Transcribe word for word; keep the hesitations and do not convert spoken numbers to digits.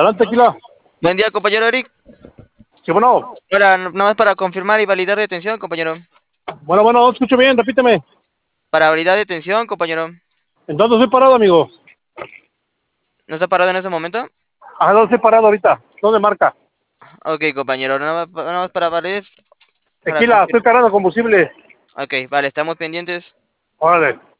Adelante, Tequila. Buen día, compañero Eric. ¿Qué bueno? Ahora, nada más para confirmar y validar detención, compañero. Bueno, bueno, no escucho bien, repíteme. Para validar detención, compañero. ¿En dónde estoy parado, amigo? ¿No está parado en ese momento? ¿A dónde estoy parado ahorita? ¿Dónde marca? Ok, compañero, nada más, nada más para validar, para Tequila, estoy confirmar. cargando combustible. Ok, vale, estamos pendientes. Órale.